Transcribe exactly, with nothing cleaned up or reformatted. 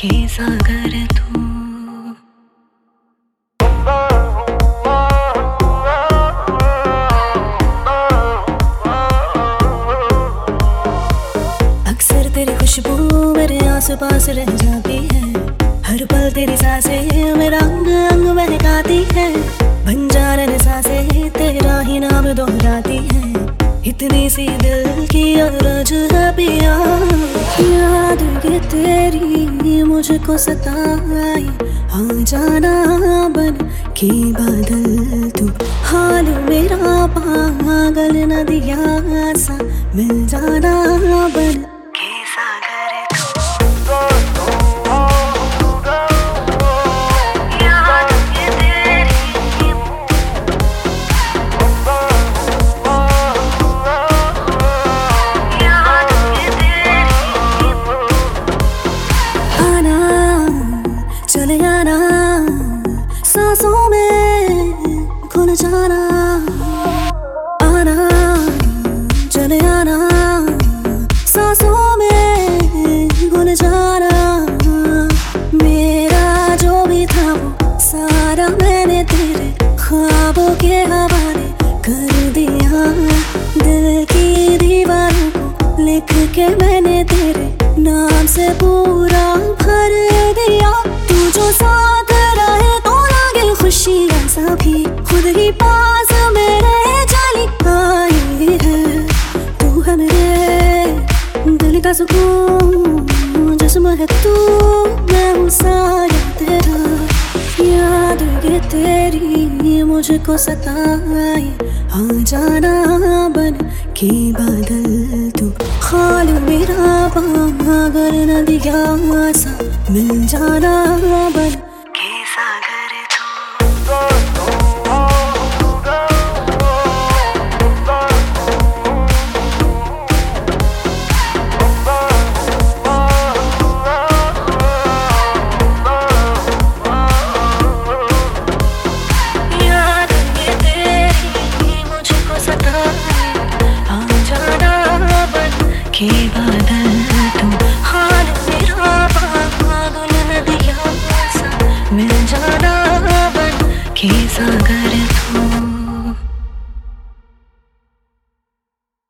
के सागर तू। अक्सर तेरी खुशबू मेरे आस पास रह जाती है, हर पल तेरी सांसें मेरा अंग अंग महकाती है। बंजारन सांसें तेरा ही नाम दोहराती है, इतनी सी दिल की अरज है पिया। याद ये तेरी मुझको सताई, आ जाना बन के बादल तू। हाल मेरा पागल नदिया सा, मिल जाना बन के सागर तू। याद ये तेरी, याद ये तेरी। आना चले आना, सांसों में खुल जाना। आना चले आना, सांसों में घुल जाना। मेरा जो भी था वो सारा मैंने तेरे ख्वाबों के हवाले कर दिया। दिल की दीवारों को लिख के मैंने तेरे नाम से पूरा भर दिया। तू जो साथ रहे तो लागे खुशियाँ सभी, खुद ही पास मेरे चली आई है। तू है मेरे दिल का सुकून, जिस्म है तू, मैं हूँ साया तेरा। याद ये तेरी मुझको सताई, आ जाना बन के बादल तू। ख्याल मेरा पागल नदिया सा, मिल जाना बन के सागर तू। याद ये तेरी मुझको सताई, आ जाना बन के बादल तू। हाल मेरा पागल नदिया सा, मिल जाना बन के सागर तू।